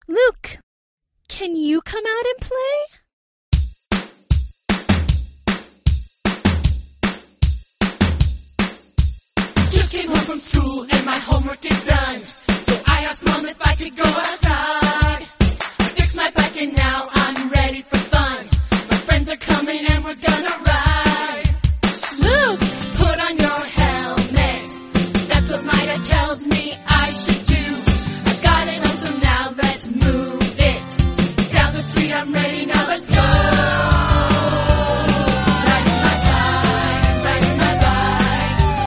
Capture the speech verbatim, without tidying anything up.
Luke, can you come out and play? Just came home from school and my homework is done. So I asked Mom if I could go outside. I fixed my bike and now I'm ready for fun. My friends are coming and we're gonna ride.